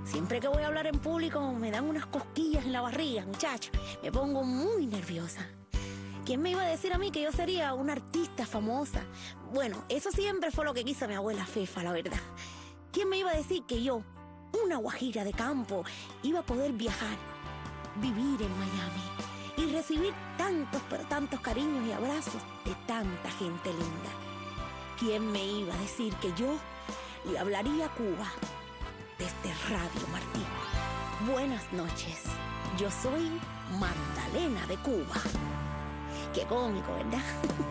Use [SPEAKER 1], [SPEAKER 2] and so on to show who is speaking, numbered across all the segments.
[SPEAKER 1] Siempre que voy a hablar en público me dan unas cosquillas en la barriga, muchacho. Me pongo muy nerviosa. ¿Quién me iba a decir a mí que yo sería una artista famosa? Bueno, eso siempre fue lo que quiso mi abuela Fefa, la verdad. ¿Quién me iba a decir que yo, una guajira de campo, iba a poder viajar, vivir en Miami y recibir tantos, pero tantos cariños y abrazos de tanta gente linda? ¿Quién me iba a decir que yo le hablaría a Cuba desde Radio Martí? Buenas noches, yo soy Magdalena de Cuba. Qué cómico, ¿verdad?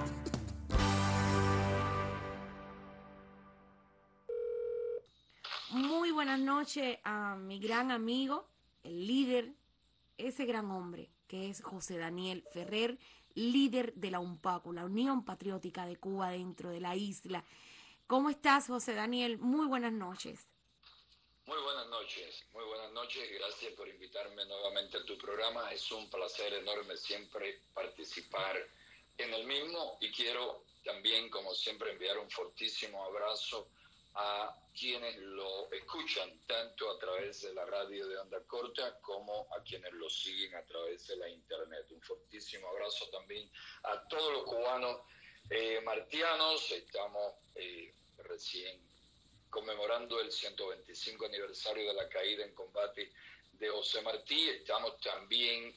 [SPEAKER 1] Muy buenas noches a mi gran amigo, el líder, ese gran hombre que es José Daniel Ferrer, líder de la UNPACU, la Unión Patriótica de Cuba dentro de la isla. ¿Cómo estás, José Daniel? Muy buenas noches.
[SPEAKER 2] Muy buenas noches, gracias por invitarme nuevamente a tu programa. Es un placer enorme siempre participar en el mismo y quiero también, como siempre, enviar un fortísimo abrazo a quienes lo escuchan tanto a través de la radio de onda corta como a quienes lo siguen a través de la internet. Un fortísimo abrazo también a todos los cubanos martianos. Estamos recién conmemorando el 125 aniversario de la caída en combate de José Martí. Estamos también,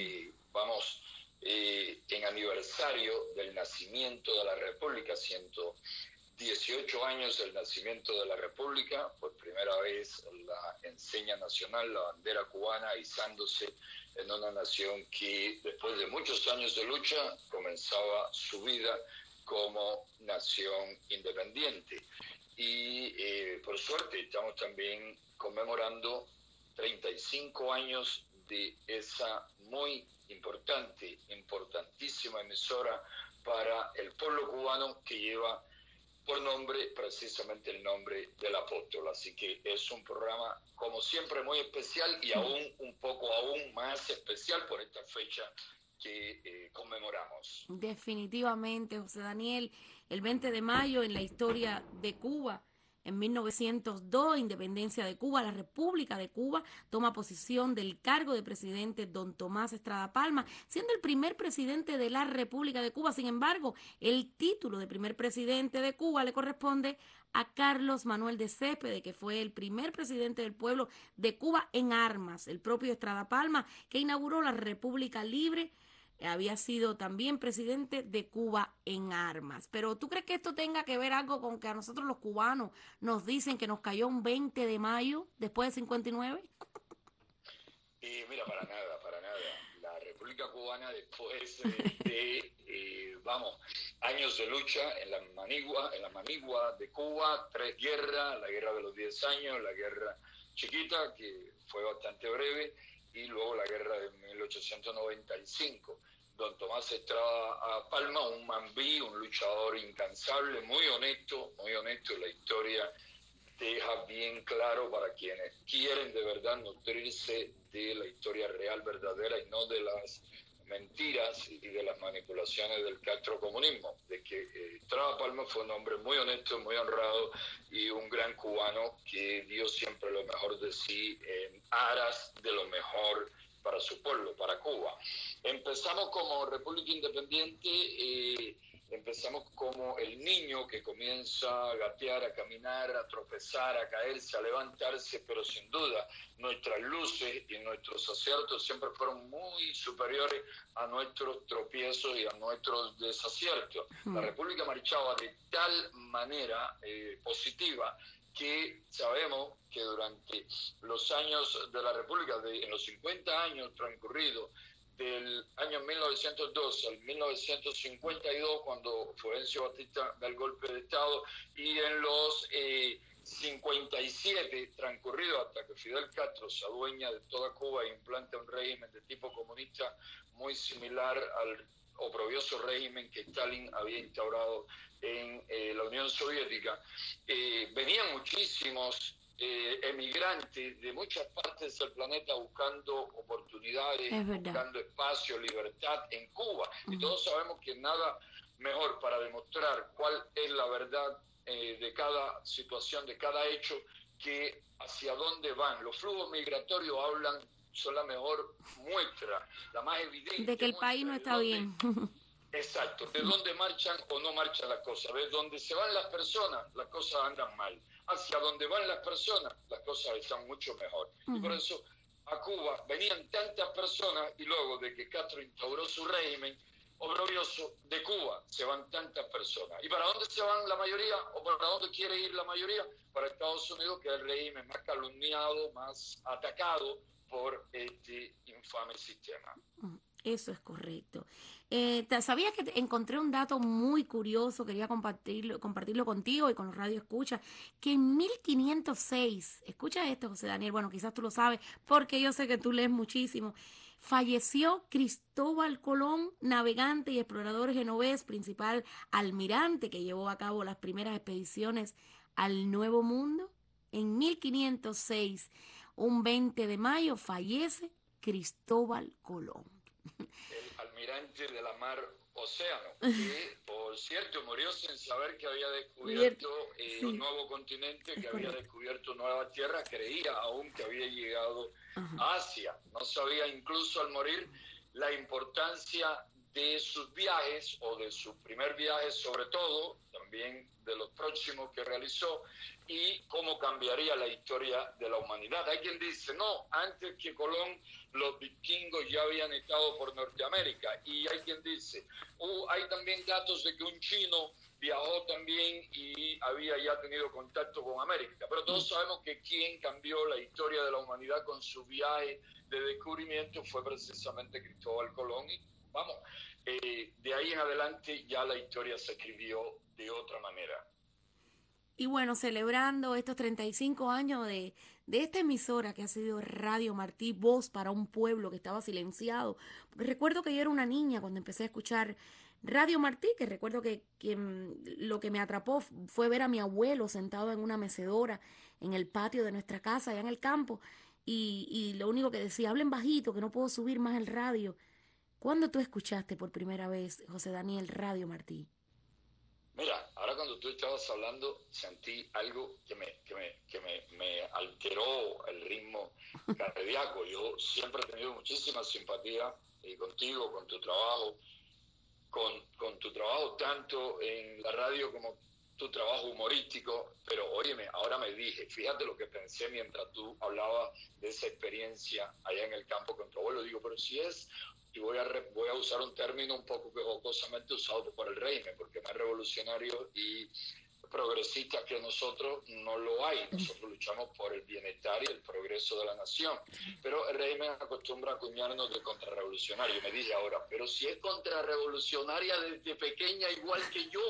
[SPEAKER 2] en aniversario del nacimiento de la República, 118 años del nacimiento de la República. Por primera vez la enseña nacional, la bandera cubana, izándose en una nación que después de muchos años de lucha comenzaba su vida como nación independiente. Y por suerte estamos también conmemorando 35 años de esa muy importantísima emisora para el pueblo cubano que lleva por nombre precisamente el nombre del apóstol. Así que es un programa como siempre muy especial y aún más especial por esta fecha que conmemoramos.
[SPEAKER 1] Definitivamente, José Daniel, el 20 de mayo en la historia de Cuba, en 1902, independencia de Cuba, la República de Cuba toma posesión del cargo de presidente don Tomás Estrada Palma, siendo el primer presidente de la República de Cuba. Sin embargo, el título de primer presidente de Cuba le corresponde a Carlos Manuel de Céspedes, que fue el primer presidente del pueblo de Cuba en armas. El propio Estrada Palma, que inauguró la República Libre, había sido también presidente de Cuba en armas. Pero ¿tú crees que esto tenga que ver algo con que a nosotros los cubanos nos dicen que nos cayó un 20 de mayo después de 59?
[SPEAKER 2] Mira, para nada. La República Cubana, después años de lucha en la manigua de Cuba, 3 guerras, la guerra de los 10 años, la guerra chiquita, que fue bastante breve, y luego la guerra de 1895. Don Tomás Estrada Palma, un mambí, un luchador incansable, muy honesto, la historia deja bien claro para quienes quieren de verdad nutrirse de la historia real, verdadera, y no de las mentiras y de las manipulaciones del castrocomunismo, de que Estrada Palma fue un hombre muy honesto, muy honrado y un gran cubano que dio siempre lo mejor de sí en aras de lo mejor para su pueblo, para Cuba. Empezamos como República Independiente, empezamos como el niño que comienza a gatear, a caminar, a tropezar, a caerse, a levantarse, pero sin duda nuestras luces y nuestros aciertos siempre fueron muy superiores a nuestros tropiezos y a nuestros desaciertos. La República marchaba de tal manera positiva que sabemos que durante los años de la República, en los 50 años transcurridos, del año 1912 al 1952, cuando Fulgencio Batista da el golpe de Estado, y en los 57 transcurridos hasta que Fidel Castro se adueña de toda Cuba e implanta un régimen de tipo comunista muy similar al oprobioso régimen que Stalin había instaurado en la Unión Soviética. Venían muchísimos emigrantes de muchas partes del planeta buscando oportunidades, buscando espacio, libertad en Cuba. Y todos sabemos que nada mejor para demostrar cuál es la verdad de cada situación, de cada hecho, que hacia dónde van. Los flujos migratorios son la mejor muestra, la más evidente
[SPEAKER 1] de que el país no está bien.
[SPEAKER 2] Exacto, de dónde marchan o no marchan las cosas. De dónde se van las personas, las cosas andan mal. Hacia dónde van las personas, las cosas están mucho mejor. Y por eso a Cuba venían tantas personas, y luego de que Castro instauró su régimen oprobioso, de Cuba se van tantas personas. ¿Y para dónde se van la mayoría? ¿O para dónde quiere ir la mayoría? Para Estados Unidos, que es el régimen más calumniado, más atacado por este infame sistema.
[SPEAKER 1] Eso es correcto. ¿Sabías que encontré un dato muy curioso? Quería compartirlo contigo y con los radioescuchas, que en 1506, escucha esto, José Daniel, bueno, quizás tú lo sabes, porque yo sé que tú lees muchísimo, falleció Cristóbal Colón, navegante y explorador genovés, principal almirante que llevó a cabo las primeras expediciones al Nuevo Mundo. En 1506, un 20 de mayo, fallece Cristóbal Colón.
[SPEAKER 2] El almirante de la mar Océano, que por cierto murió sin saber que había descubierto un nuevo continente, que había descubierto nuevas tierras, creía aún que había llegado a Asia. No sabía incluso al morir la importancia de sus viajes o de su primer viaje, sobre todo, también de los próximos que realizó, y cómo cambiaría la historia de la humanidad. Hay quien dice, no, antes que Colón, los vikingos ya habían estado por Norteamérica, y hay quien dice, hay también datos de que un chino viajó también y había ya tenido contacto con América, pero todos sabemos que quien cambió la historia de la humanidad con su viaje de descubrimiento fue precisamente Cristóbal Colón, y vamos, de ahí en adelante ya la historia se escribió de otra manera.
[SPEAKER 1] Y bueno, celebrando estos 35 años de esta emisora que ha sido Radio Martí, voz para un pueblo que estaba silenciado. Porque recuerdo que yo era una niña cuando empecé a escuchar Radio Martí, que recuerdo que lo que me atrapó fue ver a mi abuelo sentado en una mecedora en el patio de nuestra casa, allá en el campo, y lo único que decía, hablen bajito, que no puedo subir más el radio. ¿Cuándo tú escuchaste por primera vez, José Daniel, Radio Martí?
[SPEAKER 2] Mira, ahora cuando tú estabas hablando, sentí algo que me alteró el ritmo cardíaco. Yo siempre he tenido muchísima simpatía contigo, con tu trabajo, con tu trabajo tanto en la radio como tu trabajo humorístico, pero óyeme, ahora me dije, fíjate lo que pensé mientras tú hablabas de esa experiencia allá en el campo con tu abuelo. Digo, pero si es, y voy a usar un término un poco jocosamente usado por el régimen, porque más revolucionarios y progresistas que nosotros no lo hay. Nosotros luchamos por el bienestar y el progreso de la nación, pero el régimen acostumbra a acuñarnos de contrarrevolucionario. Me dije ahora, pero si es contrarrevolucionaria desde pequeña igual que yo.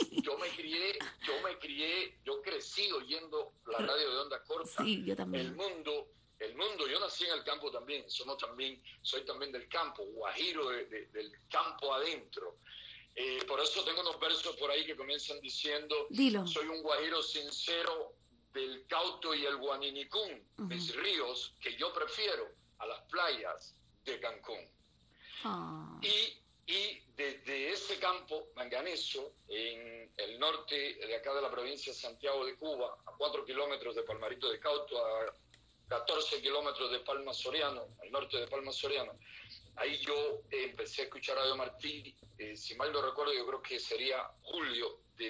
[SPEAKER 2] Yo crecí oyendo la radio de onda corta.
[SPEAKER 1] Sí, yo también.
[SPEAKER 2] El mundo, yo nací en el campo también, soy también del campo, guajiro del campo adentro. Por eso tengo unos versos por ahí que comienzan diciendo,
[SPEAKER 1] Dilo.
[SPEAKER 2] Soy un guajiro sincero del Cauto y el Guaninicún, mis ríos que yo prefiero a las playas de Cancún. Y desde ese campo manganeso, en el norte de acá de la provincia de Santiago de Cuba, a 4 kilómetros de Palmarito de Cauto, a 14 kilómetros de Palma Soriano, al norte de Palma Soriano, ahí yo empecé a escuchar Radio Martí, si mal no recuerdo, yo creo que sería julio de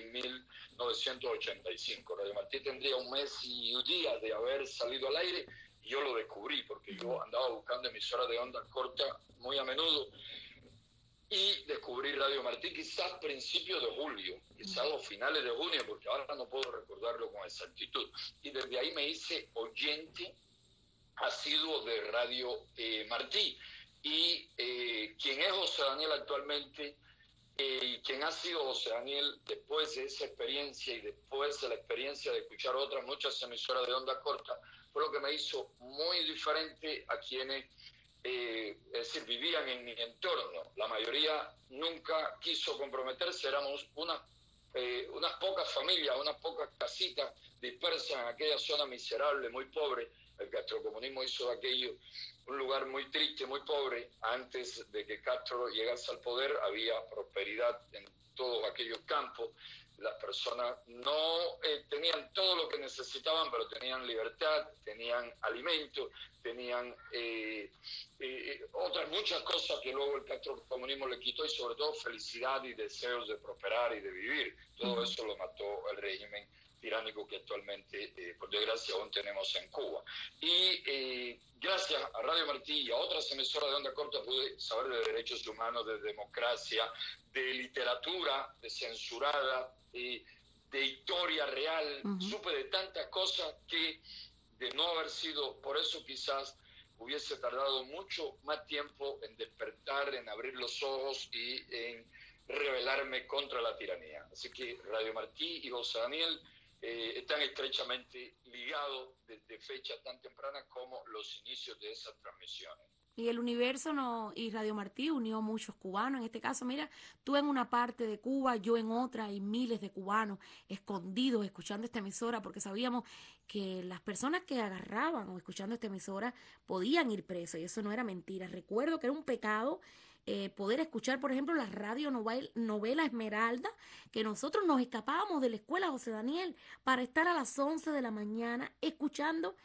[SPEAKER 2] 1985. Radio Martí tendría un mes y un día de haber salido al aire, y yo lo descubrí, porque yo andaba buscando emisoras de onda corta muy a menudo, y descubrí Radio Martí quizás principios de julio, quizás los finales de junio, porque ahora no puedo recordarlo con exactitud. Y desde ahí me hice oyente asiduo de Radio Martí. Y quien es José Daniel actualmente, quien ha sido José Daniel después de esa experiencia y después de la experiencia de escuchar otras muchas emisoras de onda corta, fue lo que me hizo muy diferente a quienes es decir, vivían en mi entorno. La mayoría nunca quiso comprometerse, éramos unas pocas familias, unas pocas casitas dispersas en aquella zona miserable, muy pobre. El castrocomunismo hizo de aquello un lugar muy triste, muy pobre. Antes de que Castro llegase al poder había prosperidad en todos aquellos campos. las personas no tenían todo lo que necesitaban, pero tenían libertad, tenían alimento, tenían otras muchas cosas que luego el castrocomunismo le quitó, y sobre todo felicidad y deseos de prosperar y de vivir. Todo eso lo mató el régimen tiránico que actualmente, por desgracia, aún tenemos en Cuba. Y gracias a Radio Martí y a otras emisoras de onda corta pude saber de derechos humanos, de democracia, de literatura, de censurada, de historia real. Supe de tantas cosas que, de no haber sido, por eso quizás hubiese tardado mucho más tiempo en despertar, en abrir los ojos y en rebelarme contra la tiranía. Así que Radio Martí y José Daniel están estrechamente ligados desde fechas tan tempranas como los inicios de esas transmisiones.
[SPEAKER 1] Y el Universo y Radio Martí unió a muchos cubanos. En este caso, mira, tú en una parte de Cuba, yo en otra, y miles de cubanos escondidos escuchando esta emisora, porque sabíamos que las personas que agarraban o escuchando esta emisora podían ir presos, y eso no era mentira. Recuerdo que era un pecado poder escuchar, por ejemplo, la novela Esmeralda, que nosotros nos escapábamos de la escuela José Daniel para estar a las 11 de la mañana escuchando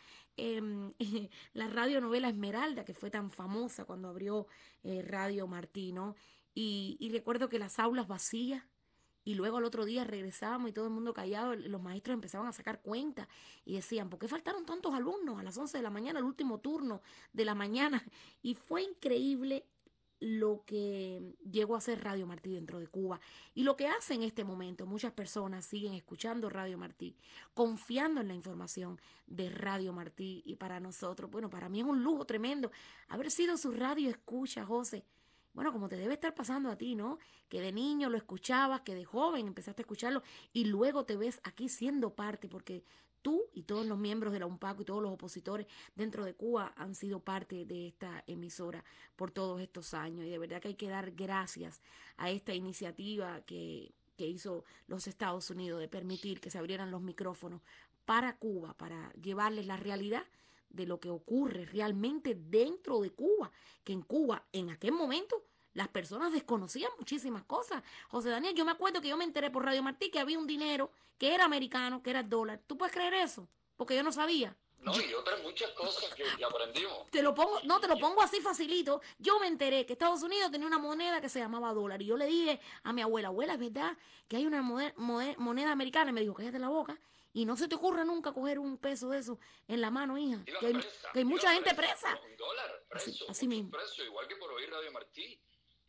[SPEAKER 1] la radionovela Esmeralda, que fue tan famosa cuando abrió Radio Martí, ¿no? Y recuerdo que las aulas vacías, y luego al otro día regresábamos y todo el mundo callado, los maestros empezaban a sacar cuentas y decían, ¿por qué faltaron tantos alumnos a las 11 de la mañana, el último turno de la mañana? Y fue increíble lo que llegó a ser Radio Martí dentro de Cuba y lo que hace en este momento. Muchas personas siguen escuchando Radio Martí, confiando en la información de Radio Martí, y para nosotros, bueno, para mí es un lujo tremendo haber sido su radio escucha, José. Bueno, como te debe estar pasando a ti, ¿no? Que de niño lo escuchabas, que de joven empezaste a escucharlo y luego te ves aquí siendo parte, porque tú y todos los miembros de la UNPACO y todos los opositores dentro de Cuba han sido parte de esta emisora por todos estos años, y de verdad que hay que dar gracias a esta iniciativa que hizo los Estados Unidos de permitir que se abrieran los micrófonos para Cuba, para llevarles la realidad de lo que ocurre realmente dentro de Cuba, que en Cuba en aquel momento las personas desconocían muchísimas cosas. José Daniel, yo me acuerdo que yo me enteré por Radio Martí que había un dinero que era americano, que era el dólar. ¿Tú puedes creer eso? Porque yo no sabía.
[SPEAKER 2] No, y otras muchas cosas que aprendimos.
[SPEAKER 1] Te lo pongo así facilito. Yo me enteré que Estados Unidos tenía una moneda que se llamaba dólar. Y yo le dije a mi abuela, abuela, ¿es verdad que hay una moneda americana? Y me dijo, cállate la boca. Y no se te ocurra nunca coger un peso de eso en la mano, hija. Que hay mucha gente presa.
[SPEAKER 2] Un dólar preso,
[SPEAKER 1] así mismo.
[SPEAKER 2] Preso, igual que por oír Radio Martí.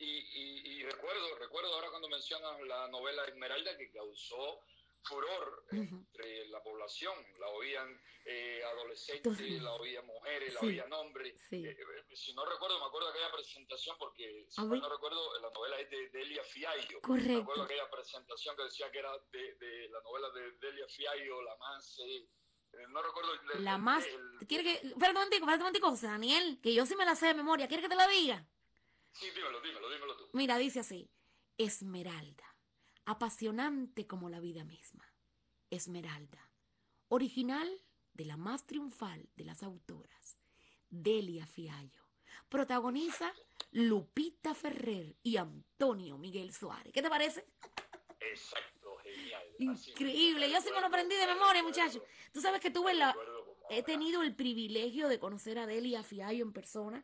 [SPEAKER 2] Y recuerdo ahora cuando mencionas la novela Esmeralda, que causó furor entre la población. La oían adolescentes, la oían mujeres, la oían hombres. Sí. Si no recuerdo, me acuerdo de aquella presentación, porque si mal no recuerdo, la novela es de Delia Fiallo.
[SPEAKER 1] Correcto.
[SPEAKER 2] Me acuerdo de aquella presentación que decía que era de la novela de Delia Fiallo, la más... no recuerdo
[SPEAKER 1] la más... Perdón, José Daniel, que yo sí me la sé de memoria. ¿Quieres que te la diga?
[SPEAKER 2] Sí, dímelo tú.
[SPEAKER 1] Mira, dice así: Esmeralda, apasionante como la vida misma. Esmeralda, original de la más triunfal de las autoras, Delia Fiallo. Protagoniza Lupita Ferrer y Antonio Miguel Suárez. ¿Qué te parece?
[SPEAKER 2] Exacto, genial.
[SPEAKER 1] Increíble, yo sí me lo aprendí de memoria, muchachos. Tú sabes que he tenido el privilegio de conocer a Delia Fiallo en persona.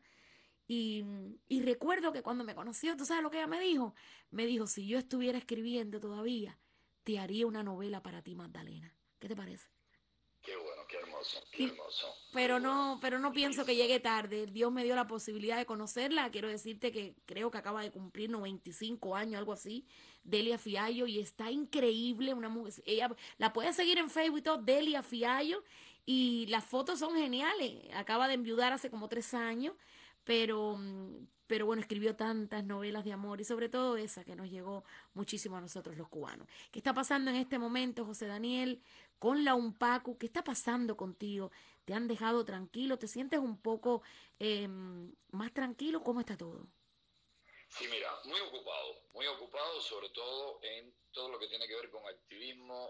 [SPEAKER 1] Y recuerdo que cuando me conoció, ¿tú sabes lo que ella me dijo? Me dijo, si yo estuviera escribiendo todavía, te haría una novela para ti, Magdalena. ¿Qué te parece?
[SPEAKER 2] Qué bueno, qué hermoso, qué hermoso.
[SPEAKER 1] Pero no pienso que llegue tarde. Dios me dio la posibilidad de conocerla. Quiero decirte que creo que acaba de cumplir 95 años, algo así, Delia Fiallo, y está increíble. Una mujer, ella la puede seguir en Facebook y todo, Delia Fiallo, y las fotos son geniales. Acaba de enviudar hace como 3 años. Pero bueno, escribió tantas novelas de amor, y sobre todo esa que nos llegó muchísimo a nosotros los cubanos. ¿Qué está pasando en este momento, José Daniel, con la UNPACO? ¿Qué está pasando contigo? ¿Te han dejado tranquilo? ¿Te sientes un poco más tranquilo? ¿Cómo está todo?
[SPEAKER 2] Sí, mira, muy ocupado, sobre todo en todo lo que tiene que ver con activismo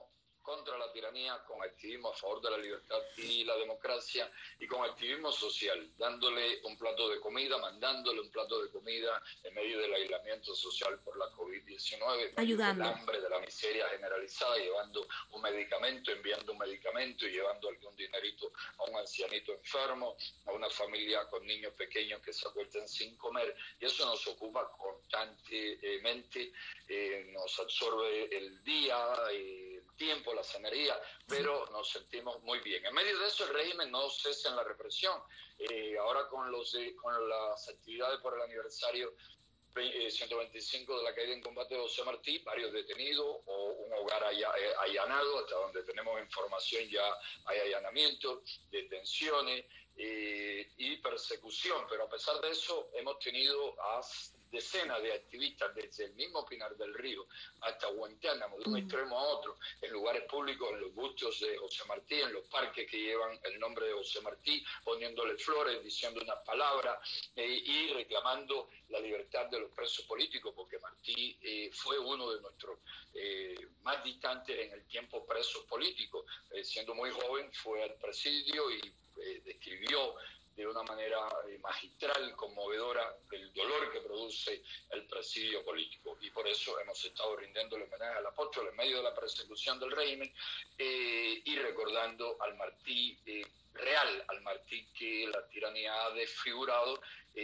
[SPEAKER 2] contra la tiranía, con activismo a favor de la libertad y la democracia, y con activismo social, dándole un plato de comida, mandándole un plato de comida en medio del aislamiento social por la COVID-19, en medio del hambre, de la miseria generalizada, llevando un medicamento, enviando un medicamento y llevando algún dinerito a un ancianito enfermo, a una familia con niños pequeños que se acuestan sin comer, y eso nos ocupa constantemente, nos absorbe el día, el tiempo, la energía, pero nos sentimos muy bien. En medio de eso el régimen no cesa en la represión. Ahora con las actividades por el aniversario 125 de la caída en combate de José Martí, varios detenidos o un hogar allanado, hasta donde tenemos información ya hay allanamientos, detenciones y persecución, pero a pesar de eso hemos tenido a decenas de activistas desde el mismo Pinar del Río hasta Guantánamo, de un extremo a otro, en lugares públicos, en los bustos de José Martí, en los parques que llevan el nombre de José Martí, poniéndole flores, diciendo unas palabras y reclamando la libertad de los presos políticos, porque Martí fue uno de nuestros más distantes en el tiempo presos políticos. Siendo muy joven fue al presidio y describió de una manera magistral, conmovedora, el dolor que produce el presidio político. Y por eso hemos estado rindiendo el homenaje al apóstol en medio de la persecución del régimen y recordando al Martí real, al Martí que la tiranía ha desfigurado,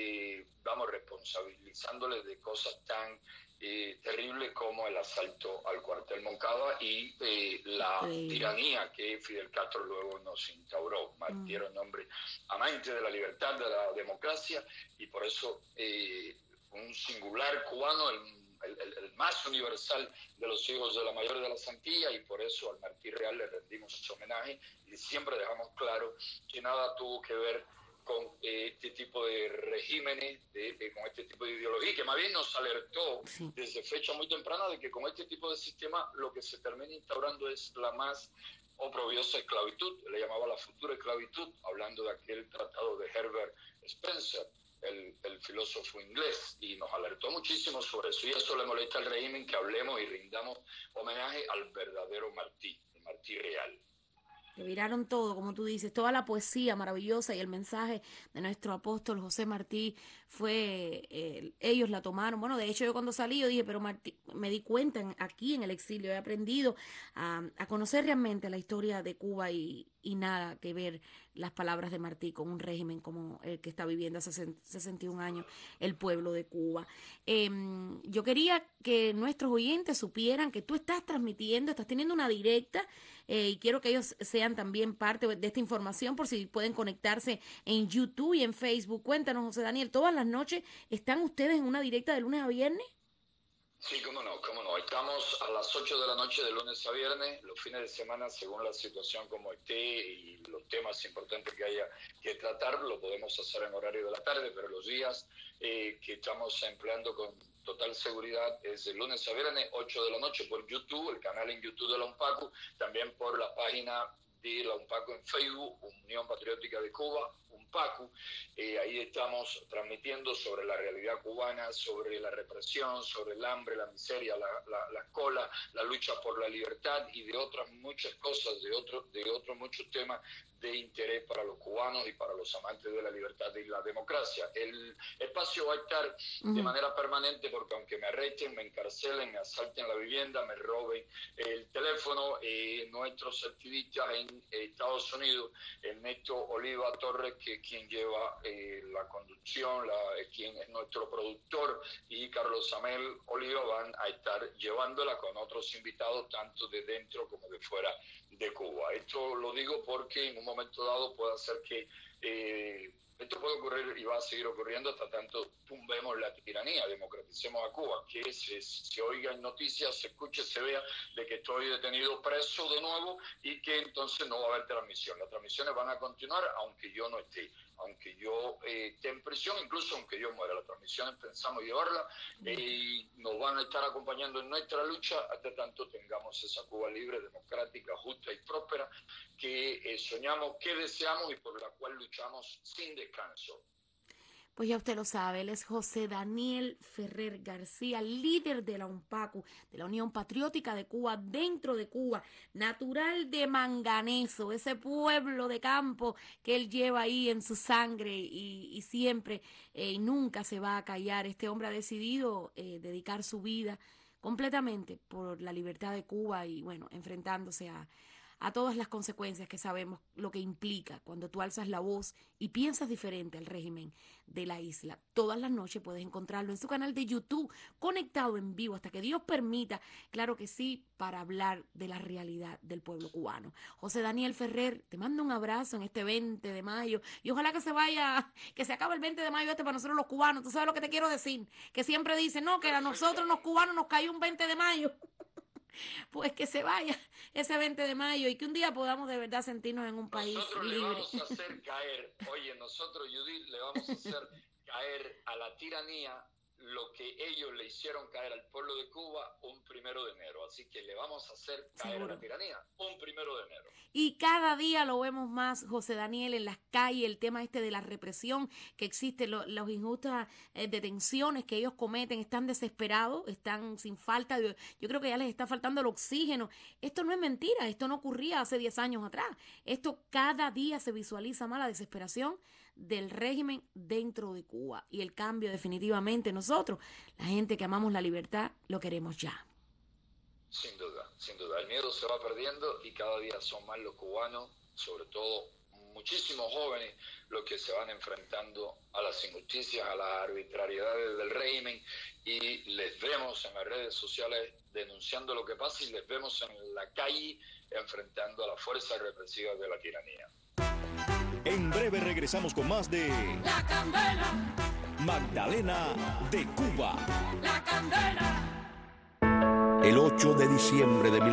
[SPEAKER 2] responsabilizándole de cosas tan terribles como el asalto al cuartel Moncada y la tiranía que Fidel Castro luego nos instauró. Martí era un hombre amante de la libertad, de la democracia, y por eso un singular cubano, el más universal de los hijos de la mayor de las Antillas, y por eso al Martí real le rendimos su homenaje y siempre dejamos claro que nada tuvo que ver con este tipo de regímenes, con este tipo de ideología, que más bien nos alertó desde fecha muy temprana de que con este tipo de sistema lo que se termina instaurando es la más oprobiosa esclavitud, le llamaba la futura esclavitud, hablando de aquel tratado de Herbert Spencer, el filósofo inglés, y nos alertó muchísimo sobre eso, y eso le molesta al régimen que hablemos y rindamos homenaje al verdadero Martí, el Martí real.
[SPEAKER 1] Que viraron todo, como tú dices, toda la poesía maravillosa y el mensaje de nuestro apóstol José Martí fue, ellos la tomaron. Bueno, de hecho yo cuando salí yo dije, pero Martí, me di cuenta aquí en el exilio, he aprendido a conocer realmente la historia de Cuba y nada que ver las palabras de Martí con un régimen como el que está viviendo hace 61 años el pueblo de Cuba. Yo quería que nuestros oyentes supieran que tú estás transmitiendo, estás teniendo una directa y quiero que ellos sean también parte de esta información por si pueden conectarse en YouTube y en Facebook. Cuéntanos, José Daniel, ¿todas las noches están ustedes en una directa de lunes a viernes?
[SPEAKER 2] Sí, cómo no, cómo no. Estamos a las 8 de la noche de lunes a viernes, los fines de semana, según la situación como esté y los temas importantes que haya que tratar, lo podemos hacer en horario de la tarde, pero los días que estamos empleando con total seguridad es de lunes a viernes, 8 de la noche por YouTube, el canal en YouTube de la UNPACU, también por la página de la UNPACU en Facebook, Unión Patriótica de Cuba, UNPACU. Ahí estamos transmitiendo sobre la realidad cubana, sobre la represión, sobre el hambre, la miseria, la cola, la lucha por la libertad y de otras muchas cosas, de otros muchos temas de interés para los cubanos y para los amantes de la libertad y la democracia. El espacio va a estar de manera permanente porque aunque me arresten, me encarcelen, me asalten la vivienda, me roben el teléfono, nuestros activistas en Estados Unidos, Ernesto Oliva Torres, que es quien lleva la conducción, quien es nuestro productor, y Carlos Amel Oliva van a estar llevándola con otros invitados, tanto de dentro como de fuera de Cuba. Esto lo digo porque en un momento dado puede hacer que esto puede ocurrir y va a seguir ocurriendo hasta tanto tumbemos la tiranía, democraticemos a Cuba, que se oiga en noticias, se escuche, se vea de que estoy detenido preso de nuevo y que entonces no va a haber transmisión. Las transmisiones van a continuar aunque yo no esté, aunque yo esté en prisión, incluso aunque yo muera. Las transmisiones pensamos llevarlas y nos van a estar acompañando en nuestra lucha hasta tanto tengamos esa Cuba libre, democrática, justa y próspera que soñamos, que deseamos y por la cual luchamos sin descanso.
[SPEAKER 1] Pues ya usted lo sabe, él es José Daniel Ferrer García, líder de la UNPACU, de la Unión Patriótica de Cuba, dentro de Cuba, natural de Manganeso, ese pueblo de campo que él lleva ahí en su sangre y siempre y nunca se va a callar. Este hombre ha decidido dedicar su vida completamente por la libertad de Cuba y bueno, enfrentándose a todas las consecuencias que sabemos lo que implica cuando tú alzas la voz y piensas diferente al régimen de la isla. Todas las noches puedes encontrarlo en su canal de YouTube, conectado en vivo hasta que Dios permita, claro que sí, para hablar de la realidad del pueblo cubano. José Daniel Ferrer, te mando un abrazo en este 20 de mayo y ojalá que se vaya, que se acabe el 20 de mayo para nosotros los cubanos. Tú sabes lo que te quiero decir, que siempre dicen, no, que a nosotros los cubanos nos cayó un 20 de mayo. Pues que se vaya ese 20 de mayo y que un día podamos de verdad sentirnos en un país libre.
[SPEAKER 2] Nosotros le vamos a hacer caer, oye, nosotros, Judith, le vamos a hacer caer a la tiranía lo que ellos le hicieron caer al pueblo de Cuba un 1 de enero. Así que le vamos a hacer caer a la tiranía un 1 de enero.
[SPEAKER 1] Y cada día lo vemos más, José Daniel, en las calles, el tema de la represión que existe, las injustas detenciones que ellos cometen, están desesperados, están sin falta, yo creo que ya les está faltando el oxígeno. Esto no es mentira, esto no ocurría hace 10 años atrás. Esto cada día se visualiza más, la desesperación del régimen dentro de Cuba y el cambio definitivamente nosotros, la gente que amamos la libertad, lo queremos ya.
[SPEAKER 2] Sin duda, sin duda. El miedo se va perdiendo y cada día son más los cubanos, sobre todo muchísimos jóvenes, los que se van enfrentando a las injusticias, a las arbitrariedades del régimen y les vemos en las redes sociales denunciando lo que pasa y les vemos en la calle enfrentando a las fuerzas represivas de la tiranía.
[SPEAKER 3] En breve regresamos con más de
[SPEAKER 4] La Candela,
[SPEAKER 3] Magdalena de Cuba.
[SPEAKER 4] La Candela.
[SPEAKER 5] El 8 de diciembre de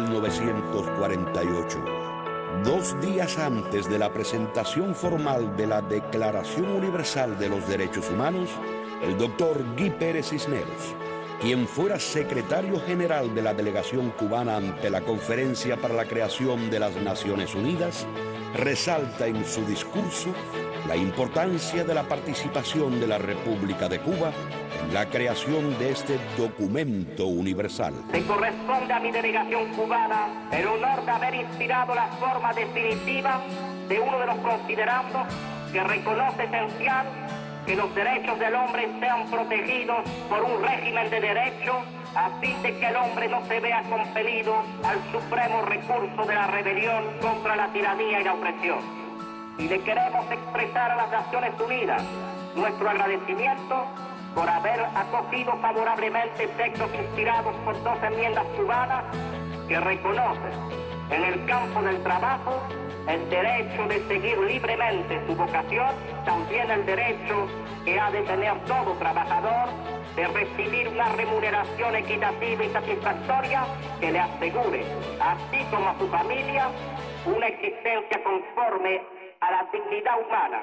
[SPEAKER 5] 1948, 2 días antes de la presentación formal de la Declaración Universal de los Derechos Humanos, el doctor Guy Pérez Cisneros, quien fuera secretario general de la delegación cubana ante la Conferencia para la Creación de las Naciones Unidas, resalta en su discurso la importancia de la participación de la República de Cuba en la creación de este documento universal.
[SPEAKER 6] Le corresponde a mi delegación cubana el honor de haber inspirado la forma definitiva de uno de los considerandos que reconoce esencial que los derechos del hombre sean protegidos por un régimen de derecho a fin de que el hombre no se vea compelido al supremo recurso de la rebelión contra la tiranía y la opresión. Y le queremos expresar a las Naciones Unidas nuestro agradecimiento por haber acogido favorablemente textos inspirados por 2 enmiendas cubanas que reconocen en el campo del trabajo el derecho de seguir libremente su vocación, también el derecho que ha de tener todo trabajador de recibir una remuneración equitativa y satisfactoria que le asegure, así como a su familia, una existencia conforme a la dignidad humana.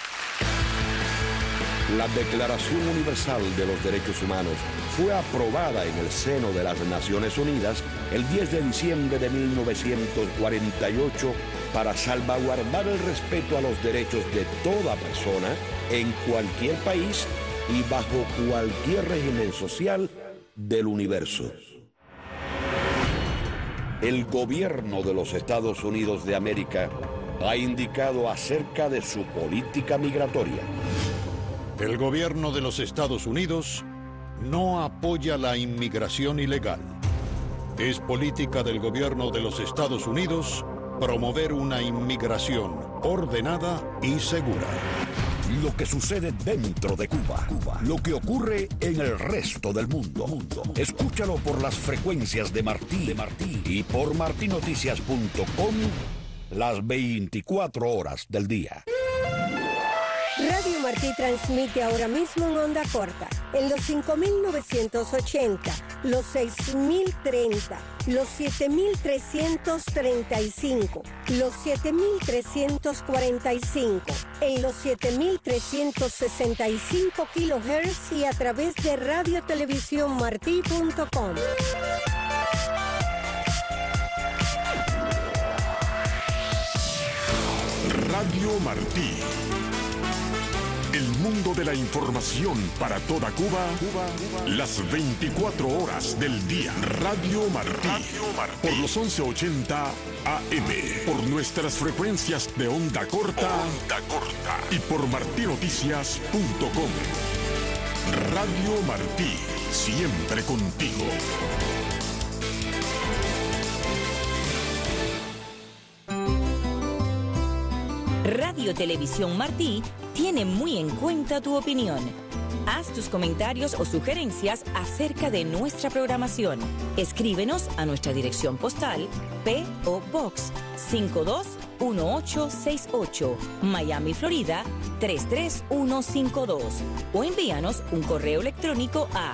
[SPEAKER 5] La Declaración Universal de los Derechos Humanos fue aprobada en el seno de las Naciones Unidas el 10 de diciembre de 1948 para salvaguardar el respeto a los derechos de toda persona en cualquier país y bajo cualquier régimen social del universo. El gobierno de los Estados Unidos de América ha indicado acerca de su política migratoria.
[SPEAKER 7] El gobierno de los Estados Unidos no apoya la inmigración ilegal. Es política del gobierno de los Estados Unidos promover una inmigración ordenada y segura.
[SPEAKER 5] Lo que sucede dentro de Cuba, lo que ocurre en el resto del mundo. Escúchalo por las frecuencias de Martí y por martinoticias.com las 24 horas del día.
[SPEAKER 8] Radio Martí transmite ahora mismo en onda corta, en los 5.980, los 6.030, los 7.335, los 7.345, en los 7.365 kHz y a través de radiotelevisiónmartí.com.
[SPEAKER 7] Radio Martí.
[SPEAKER 9] El mundo de la información para toda Cuba, las 24 horas del día. Radio Martí, por los 1180 AM, por nuestras frecuencias de onda corta, y por martinoticias.com. Radio Martí, siempre contigo.
[SPEAKER 10] Radio Televisión Martí tiene muy en cuenta tu opinión. Haz tus comentarios o sugerencias acerca de nuestra programación. Escríbenos a nuestra dirección postal P.O. Box 521868, Miami, Florida 33152, o envíanos un correo electrónico a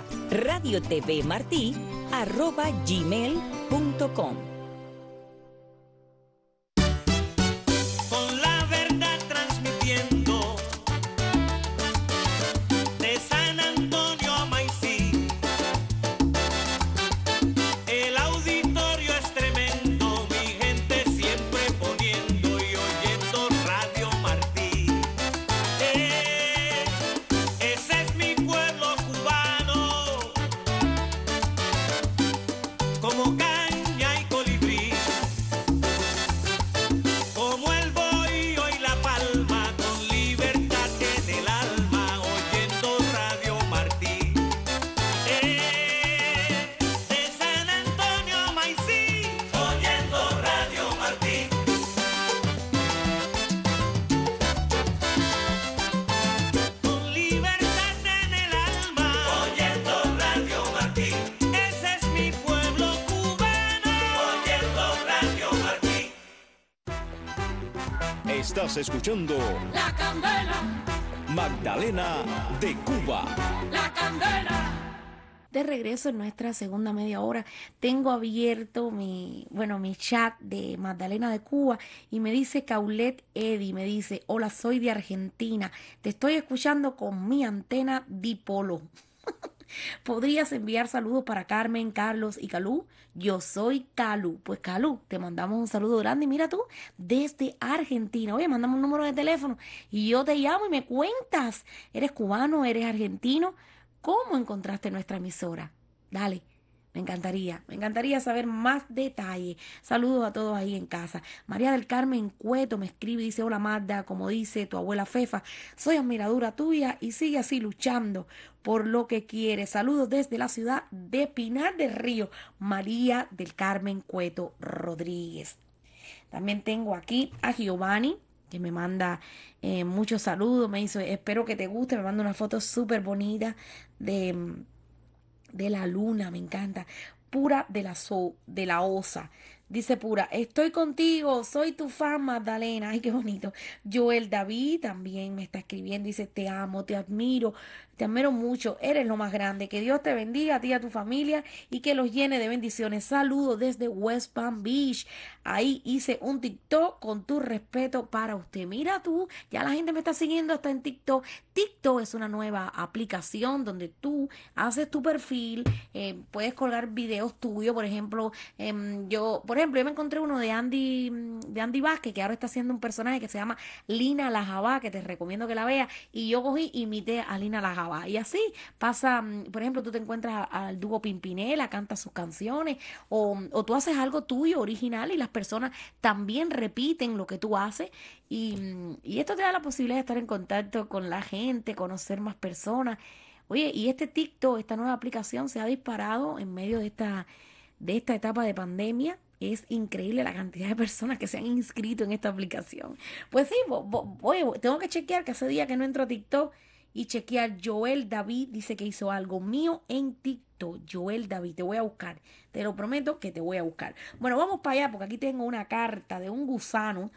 [SPEAKER 10] radiotvmarti@gmail.com.
[SPEAKER 3] Estás escuchando
[SPEAKER 4] La Candela,
[SPEAKER 3] Magdalena de Cuba.
[SPEAKER 4] La Candela.
[SPEAKER 1] De regreso en nuestra segunda media hora, tengo abierto mi chat de Magdalena de Cuba y me dice Caulet Eddy, me dice: hola, soy de Argentina, te estoy escuchando con mi antena dipolo. ¿Podrías enviar saludos para Carmen, Carlos y Calú? Yo soy Calú. Pues Calú, te mandamos un saludo grande. Y mira tú, desde Argentina. Oye, mándame un número de teléfono y yo te llamo y me cuentas. ¿Eres cubano? ¿Eres argentino? ¿Cómo encontraste nuestra emisora? Dale. Me encantaría saber más detalles. Saludos a todos ahí en casa. María del Carmen Cueto me escribe y dice: hola Magda, como dice tu abuela Fefa, soy admiradora tuya y sigue así luchando por lo que quieres. Saludos desde la ciudad de Pinar del Río. María del Carmen Cueto Rodríguez. También tengo aquí a Giovanni, que me manda muchos saludos. Me dice: espero que te guste. Me manda una foto súper bonita de la luna, me encanta. Pura de la Osa. Dice Pura: estoy contigo, soy tu fan, Magdalena. Ay, qué bonito. Joel David también me está escribiendo. Dice: te amo, te admiro mucho. Eres lo más grande. Que Dios te bendiga a ti y a tu familia y que los llene de bendiciones. Saludos desde West Palm Beach. Ahí hice un TikTok con tu respeto para usted. Mira tú, ya la gente me está siguiendo hasta en TikTok. TikTok es una nueva aplicación donde tú haces tu perfil, puedes colgar videos tuyos. Por ejemplo, yo me encontré uno de Andy Vázquez, que ahora está haciendo un personaje que se llama Lina Lajabá, que te recomiendo que la veas, y yo cogí, imité a Lina Lajabá. Y así pasa, por ejemplo, tú te encuentras al dúo Pimpinela, cantas sus canciones, o tú haces algo tuyo original y las personas también repiten lo que tú haces, y esto te da la posibilidad de estar en contacto con la gente, conocer más personas. Oye, y este TikTok, esta nueva aplicación, se ha disparado en medio de esta etapa de pandemia. Es increíble la cantidad de personas que se han inscrito en esta aplicación. Pues sí, oye, tengo que chequear, que hace día que no entro a TikTok, y chequear. Joel David dice que hizo algo mío en TikTok. Joel David, te voy a buscar. Te lo prometo que te voy a buscar. Bueno, vamos para allá, porque aquí tengo una carta de un gusano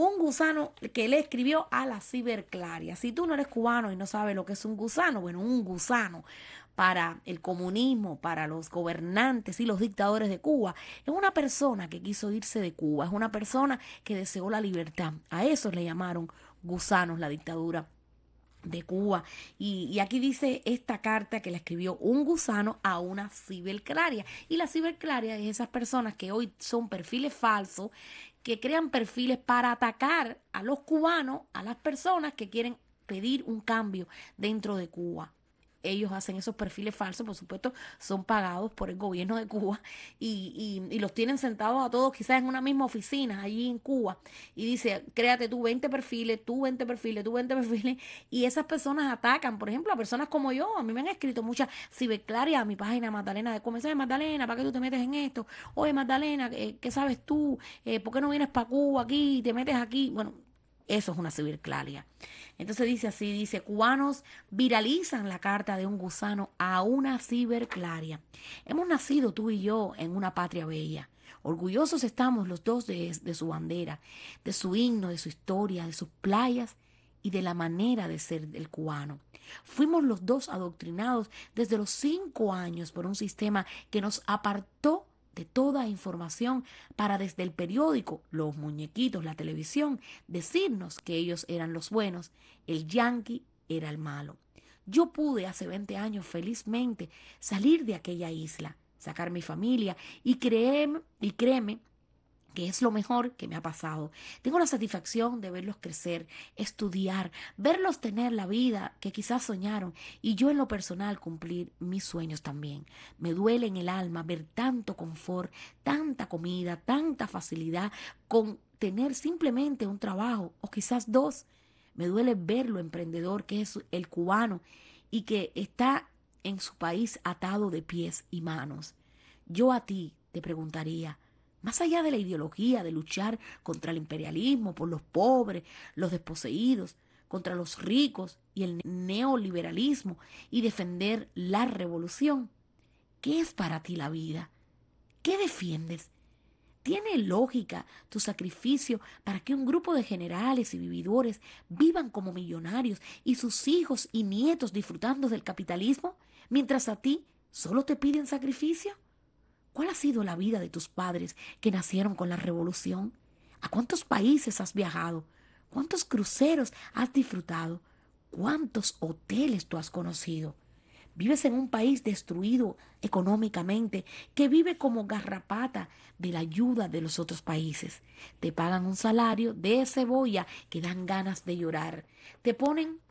[SPEAKER 1] que le escribió a la Ciberclaria. Si tú no eres cubano y no sabes lo que es un gusano, bueno, un gusano para el comunismo, para los gobernantes y los dictadores de Cuba, es una persona que quiso irse de Cuba, es una persona que deseó la libertad. A esos le llamaron gusanos la dictadura de Cuba. Y aquí dice esta carta que le escribió un gusano a una ciberclaria. Y la ciberclaria es esas personas que hoy son perfiles falsos, que crean perfiles para atacar a los cubanos, a las personas que quieren pedir un cambio dentro de Cuba. Ellos hacen esos perfiles falsos, por supuesto, son pagados por el gobierno de Cuba y los tienen sentados a todos quizás en una misma oficina allí en Cuba y dice, créate tú 20 perfiles, tú 20 perfiles, tú 20 perfiles y esas personas atacan, por ejemplo, a personas como yo. A mí me han escrito muchas ciberclarias a mi página Magdalena de Comercio. Magdalena, ¿para qué tú te metes en esto? Oye, Magdalena, ¿qué sabes tú? ¿Por qué no vienes para Cuba aquí y te metes aquí? Bueno, eso es una ciberclaria. Entonces dice así, dice, cubanos viralizan la carta de un gusano a una ciberclaria. Hemos nacido tú y yo en una patria bella. Orgullosos estamos los dos de su bandera, de su himno, de su historia, de sus playas y de la manera de ser del cubano. Fuimos los dos adoctrinados desde los 5 años por un sistema que nos apartó de toda información para desde el periódico, los muñequitos, la televisión, decirnos que ellos eran los buenos, el yanqui era el malo. Yo pude hace 20 años felizmente salir de aquella isla, sacar mi familia y créeme que es lo mejor que me ha pasado. Tengo la satisfacción de verlos crecer, estudiar, verlos tener la vida que quizás soñaron y yo en lo personal cumplir mis sueños también. Me duele en el alma ver tanto confort, tanta comida, tanta facilidad con tener simplemente un trabajo o quizás 2. Me duele ver lo emprendedor que es el cubano y que está en su país atado de pies y manos. Yo a ti te preguntaría, más allá de la ideología de luchar contra el imperialismo, por los pobres, los desposeídos, contra los ricos y el neoliberalismo y defender la revolución, ¿qué es para ti la vida? ¿Qué defiendes? ¿Tiene lógica tu sacrificio para que un grupo de generales y vividores vivan como millonarios y sus hijos y nietos disfrutando del capitalismo, mientras a ti solo te piden sacrificio? ¿Cuál ha sido la vida de tus padres que nacieron con la revolución? ¿A cuántos países has viajado? ¿Cuántos cruceros has disfrutado? ¿Cuántos hoteles tú has conocido? Vives en un país destruido económicamente, que vive como garrapata de la ayuda de los otros países. Te pagan un salario de cebolla que dan ganas de llorar. Te ponen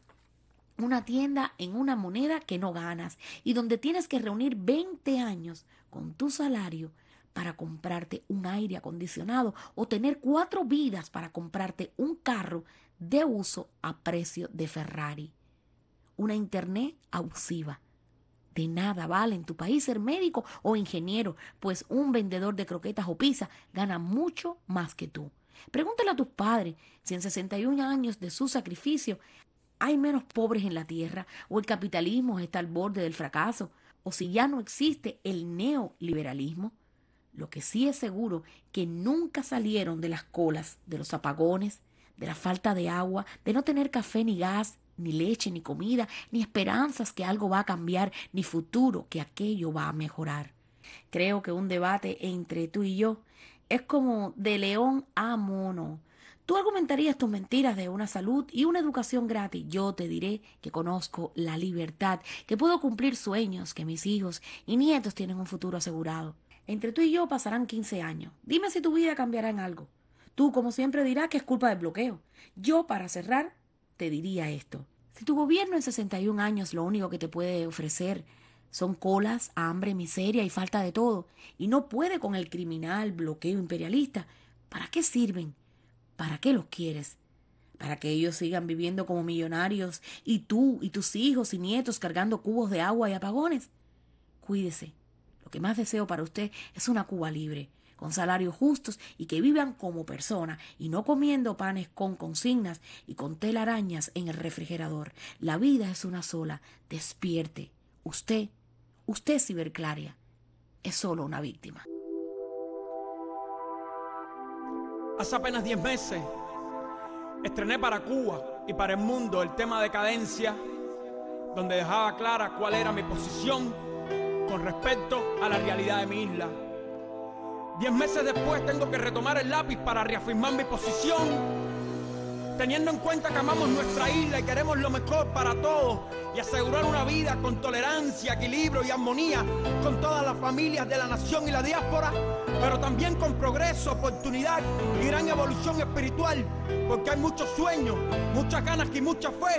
[SPEAKER 1] una tienda en una moneda que no ganas y donde tienes que reunir 20 años con tu salario para comprarte un aire acondicionado o tener 4 vidas para comprarte un carro de uso a precio de Ferrari. Una internet abusiva. De nada vale en tu país ser médico o ingeniero, pues un vendedor de croquetas o pizza gana mucho más que tú. Pregúntale a tus padres si en 61 años de su sacrificio hay menos pobres en la tierra o el capitalismo está al borde del fracaso o si ya no existe el neoliberalismo. Lo que sí es seguro que nunca salieron de las colas, de los apagones, de la falta de agua, de no tener café ni gas, ni leche, ni comida, ni esperanzas que algo va a cambiar, ni futuro que aquello va a mejorar. Creo que un debate entre tú y yo es como de león a mono. Tú argumentarías tus mentiras de una salud y una educación gratis. Yo te diré que conozco la libertad, que puedo cumplir sueños, que mis hijos y nietos tienen un futuro asegurado. Entre tú y yo pasarán 15 años. Dime si tu vida cambiará en algo. Tú, como siempre, dirás que es culpa del bloqueo. Yo, para cerrar, te diría esto. Si tu gobierno en 61 años lo único que te puede ofrecer son colas, hambre, miseria y falta de todo, y no puede con el criminal bloqueo imperialista, ¿para qué sirven? ¿Para qué los quieres? ¿Para que ellos sigan viviendo como millonarios y tú y tus hijos y nietos cargando cubos de agua y apagones? Cuídese. Lo que más deseo para usted es una Cuba libre, con salarios justos y que vivan como personas y no comiendo panes con consignas y con telarañas en el refrigerador. La vida es una sola. Despierte. Usted ciberclaria, es solo una víctima.
[SPEAKER 11] Hace apenas 10 meses estrené para Cuba y para el mundo el tema Decadencia, donde dejaba clara cuál era mi posición con respecto a la realidad de mi isla. 10 meses después tengo que retomar el lápiz para reafirmar mi posición, teniendo en cuenta que amamos nuestra isla y queremos lo mejor para todos y asegurar una vida con tolerancia, equilibrio y armonía con todas las familias de la nación y la diáspora, pero también con progreso, oportunidad y gran evolución espiritual, porque hay muchos sueños, muchas ganas y mucha fe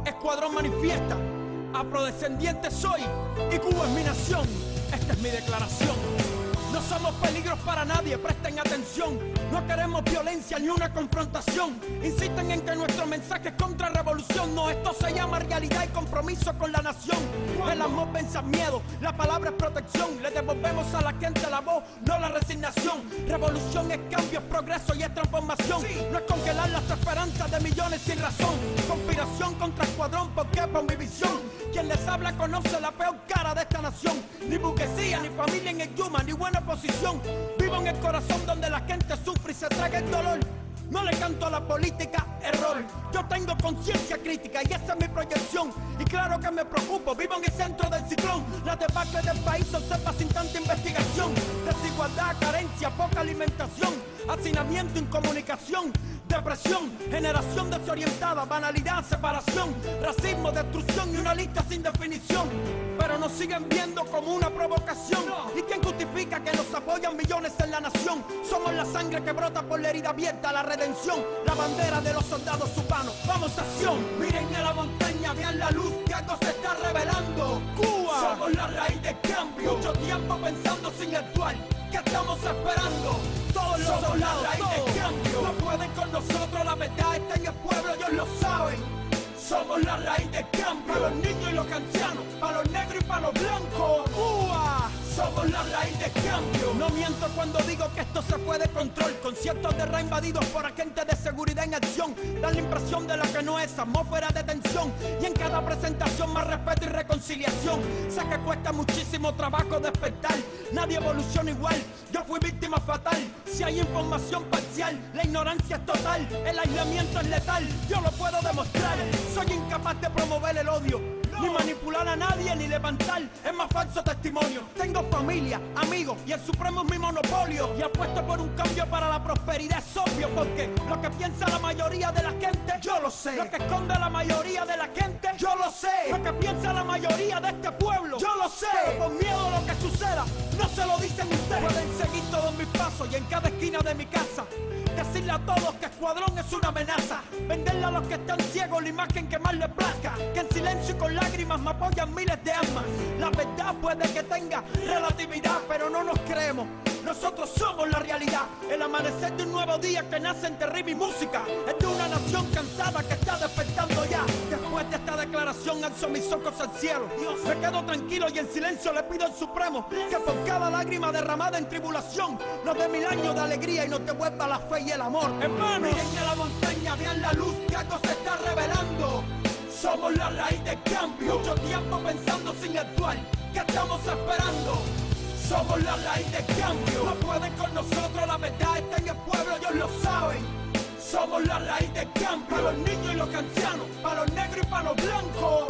[SPEAKER 11] Escuadrón manifiesta, afrodescendiente soy y Cuba es mi nación. Esta es mi declaración. No somos peligros para nadie, presten atención. No queremos violencia ni una confrontación. Insisten en que nuestro mensaje es contra revolución. No, esto se llama realidad y compromiso con la nación. El amor vence al miedo, la palabra es protección. Le devolvemos a la gente la voz, no la resignación. Revolución es cambio, es progreso y es transformación. No es congelar las esperanzas de millones sin razón. Conspiración contra escuadrón, porque por mi visión. Quien les habla conoce la peor cara de esta nación. Ni burguesía, ni familia en el Yuma, ni buena posición. Vivo en el corazón donde la gente sufre y se traga el dolor. No le canto a la política, error. Yo tengo conciencia crítica y esa es mi proyección. Y claro que me preocupo, vivo en el centro del ciclón. Las debacles del país son cepas sin tanta investigación. Desigualdad, carencia, poca alimentación, hacinamiento, incomunicación, depresión, generación desorientada, banalidad, separación, racismo, destrucción y una lista sin definición. Pero nos siguen viendo como una provocación. ¿Y quién justifica que nos apoyan millones en la nación? Somos la sangre que brota por la herida abierta, la redención, la bandera de los soldados cubanos. Vamos a acción, miren a la montaña, vean la luz, que algo se está revelando. Cuba, somos la raíz del cambio. Mucho tiempo pensando sin actuar. ¿Qué estamos esperando? Todos los somos la raíz del cambio. No pueden con nosotros, la verdad está en el pueblo, ellos lo saben. Somos la raíz del cambio. Para los niños y los ancianos, para los negros y para los blancos. ¡Cuba! Somos la raíz del cambio. No miento cuando digo que esto se fue de control. Conciertos de rap invadidos por agentes de seguridad en acción. Dan la impresión de lo que no es, atmósfera de tensión. Y en cada presentación más respeto y reconciliación. Sé que cuesta muchísimo trabajo despertar. Nadie evoluciona igual, yo fui víctima fatal. Si hay información parcial, la ignorancia es total. El aislamiento es letal, yo lo puedo demostrar. Soy incapaz de promover el odio, ni manipular a nadie, ni levantar el más falso testimonio. Tengo familia, amigos y el supremo es mi monopolio. Y apuesto por un cambio para la prosperidad, es obvio. Porque lo que piensa la mayoría de la gente, yo lo sé. Lo que esconde la mayoría de la gente, yo lo sé. Lo que piensa la mayoría de este pueblo, yo lo sé. Pero por miedo a lo que suceda, no se lo dicen ustedes. Pueden seguir todos mis pasos y en cada esquina de mi casa decirle a todos que Escuadrón es una amenaza. Venderle a los que están ciegos la imagen que más les plazca. Que en silencio y con lágrimas me apoyan miles de almas. La verdad puede que tenga relatividad, pero no nos creemos. Nosotros somos la realidad. El amanecer de un nuevo día que nace entre ritmo y música. Es de una nación cansada que está despertando ya. Después de esta declaración alzo mis ojos al cielo. Me quedo tranquilo y en silencio le pido al Supremo que por cada lágrima derramada en tribulación nos dé 1000 años de alegría y nos devuelva la fe y el amor. Hermanos, miren a la montaña, vean la luz, que algo se está revelando. Somos la raíz del cambio. Mucho tiempo pensando sin actuar. ¿Qué estamos esperando? Somos la raíz del cambio. No pueden con nosotros, la verdad está en el pueblo, ellos lo saben. Somos la raíz del cambio. Para los niños y los ancianos, para los negros y para los blancos.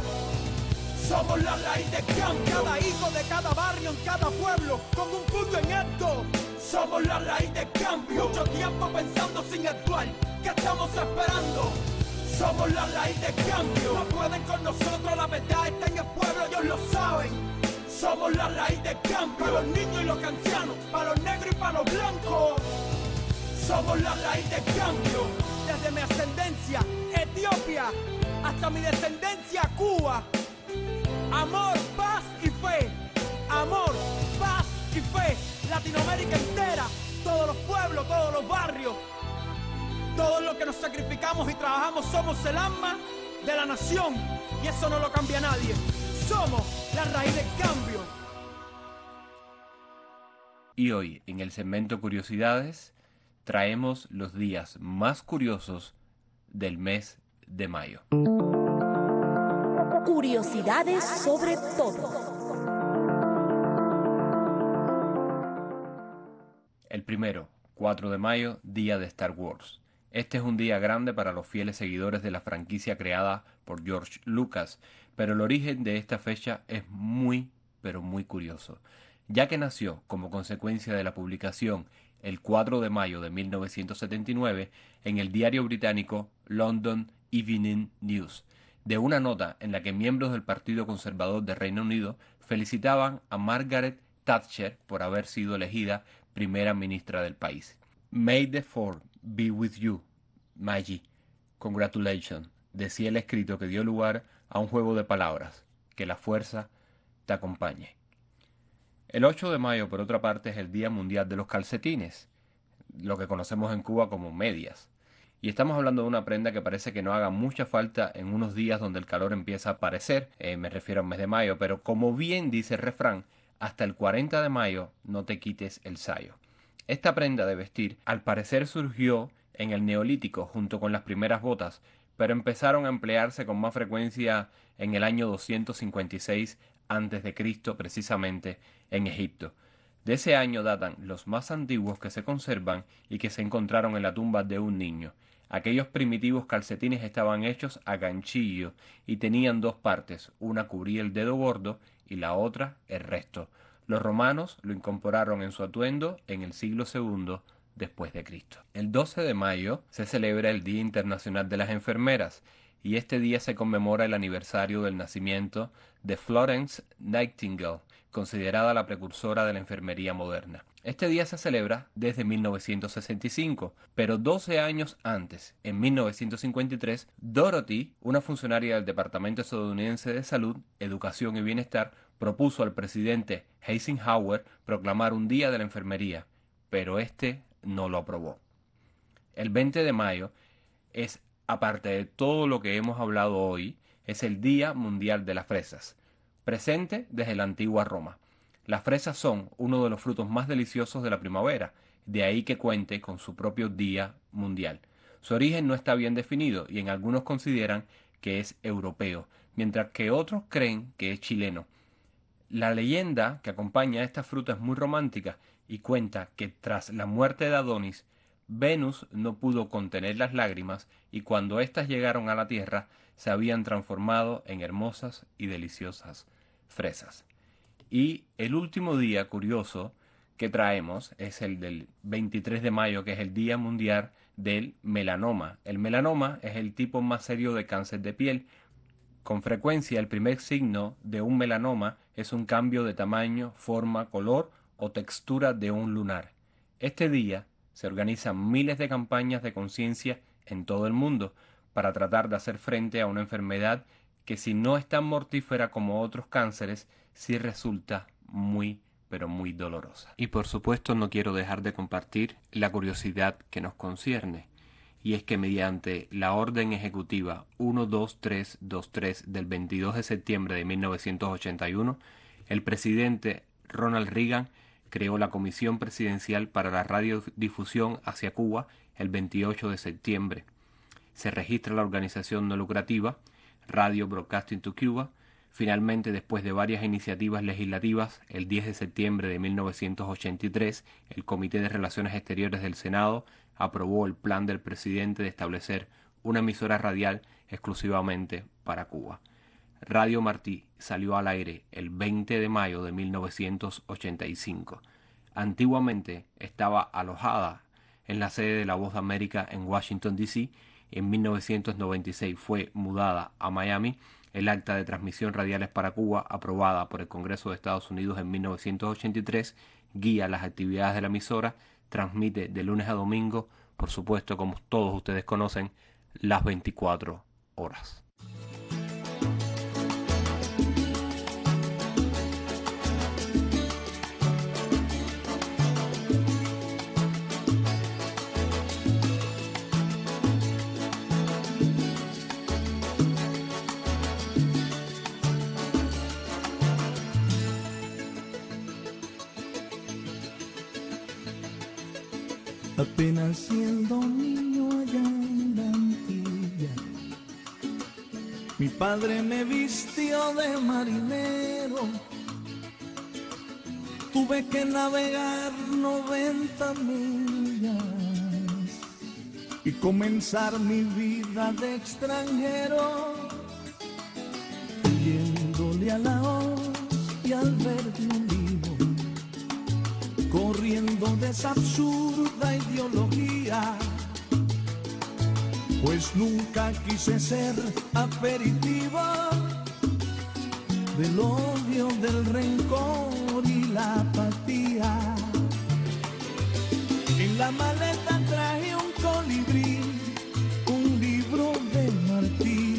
[SPEAKER 11] Somos la raíz del cambio. Cada hijo de cada barrio, en cada pueblo, con un puño en alto. Somos la raíz del cambio. Mucho tiempo pensando sin actuar. ¿Qué estamos esperando? Somos la raíz del cambio. No pueden con nosotros, la verdad está en el pueblo, ellos lo saben. Somos la raíz del cambio. Para los niños y los ancianos, para los negros y para los blancos. Somos la raíz del cambio. Desde mi ascendencia, Etiopía, hasta mi descendencia, Cuba. Amor, paz y fe. Amor, paz y fe. Latinoamérica entera, todos los pueblos, todos los barrios. Todos los que nos sacrificamos y trabajamos somos el alma de la nación. Y eso no lo cambia nadie. Somos la raíz del cambio.
[SPEAKER 12] Y hoy, en el segmento Curiosidades, traemos los días más curiosos del mes de mayo.
[SPEAKER 13] Curiosidades sobre todo.
[SPEAKER 12] El primero, 4 de mayo, día de Star Wars. Este es un día grande para los fieles seguidores de la franquicia creada por George Lucas, pero el origen de esta fecha es muy, pero muy curioso, ya que nació como consecuencia de la publicación el 4 de mayo de 1979 en el diario británico London Evening News, de una nota en la que miembros del Partido Conservador de Reino Unido felicitaban a Margaret Thatcher por haber sido elegida primera ministra del país. May the 4th be with you, Maggie. Congratulations. decía el escrito que dio lugar a un juego de palabras, que la fuerza te acompañe. El 8 de mayo, por otra parte, es el Día Mundial de los Calcetines, lo que conocemos en Cuba como medias. Y estamos hablando de una prenda que parece que no haga mucha falta en unos días donde el calor empieza a aparecer, me refiero al mes de mayo, pero como bien dice el refrán, hasta el 40 de mayo no te quites el sayo. Esta prenda de vestir al parecer surgió en el Neolítico junto con las primeras botas, pero empezaron a emplearse con más frecuencia en el año 256 a.C., precisamente en Egipto. De ese año datan los más antiguos que se conservan y que se encontraron en la tumba de un niño. Aquellos primitivos calcetines estaban hechos a ganchillo y tenían dos partes, una cubría el dedo gordo y la otra el resto. Los romanos lo incorporaron en su atuendo en el siglo II después de Cristo. El 12 de mayo se celebra el Día Internacional de las Enfermeras y este día se conmemora el aniversario del nacimiento de Florence Nightingale, considerada la precursora de la enfermería moderna. Este día se celebra desde 1965, pero 12 años antes, en 1953, Dorothy, una funcionaria del Departamento Estadounidense de Salud, Educación y Bienestar, propuso al presidente Eisenhower proclamar un Día de la Enfermería, pero este no lo aprobó. El 20 de mayo es, aparte de todo lo que hemos hablado hoy, es el Día Mundial de las Fresas, presente desde la antigua Roma. Las fresas son uno de los frutos más deliciosos de la primavera, de ahí que cuente con su propio Día Mundial. Su origen no está bien definido y en algunos consideran que es europeo, mientras que otros creen que es chileno. La leyenda que acompaña a esta fruta es muy romántica y cuenta que tras la muerte de Adonis, Venus no pudo contener las lágrimas y cuando éstas llegaron a la tierra se habían transformado en hermosas y deliciosas fresas. Y el último día curioso que traemos es el del 23 de mayo, que es el Día Mundial del Melanoma. El melanoma es el tipo más serio de cáncer de piel. Con frecuencia el primer signo de un melanoma es un cambio de tamaño, forma, color o textura de un lunar. Este día se organizan miles de campañas de conciencia en todo el mundo para tratar de hacer frente a una enfermedad que, si no es tan mortífera como otros cánceres, sí resulta muy, pero muy dolorosa. Y por supuesto no quiero dejar de compartir la curiosidad que nos concierne, y es que mediante la Orden Ejecutiva 12323 del 22 de septiembre de 1981, el presidente Ronald Reagan creó la Comisión Presidencial para la Radiodifusión hacia Cuba el 28 de septiembre. Se registra la organización no lucrativa Radio Broadcasting to Cuba. Finalmente, después de varias iniciativas legislativas, el 10 de septiembre de 1983, el Comité de Relaciones Exteriores del Senado aprobó el plan del presidente de establecer una emisora radial exclusivamente para Cuba. Radio Martí salió al aire el 20 de mayo de 1985. Antiguamente estaba alojada en la sede de La Voz de América en Washington, D.C. En 1996 fue mudada a Miami. El acta de transmisión radiales para Cuba, aprobada por el Congreso de Estados Unidos en 1983, guía las actividades de la emisora, transmite de lunes a domingo, por supuesto, como todos ustedes conocen, las 24 horas.
[SPEAKER 14] Apenas siendo niño allá en la Antilla, mi padre me vistió de marinero. Tuve que navegar 90 millas y comenzar mi vida de extranjero, yéndole a la hoz y al verdulino, corriendo de esa absurda ideología, pues nunca quise ser aperitivo del odio, del rencor y la apatía. En la maleta traje un colibrí, un libro de Martí,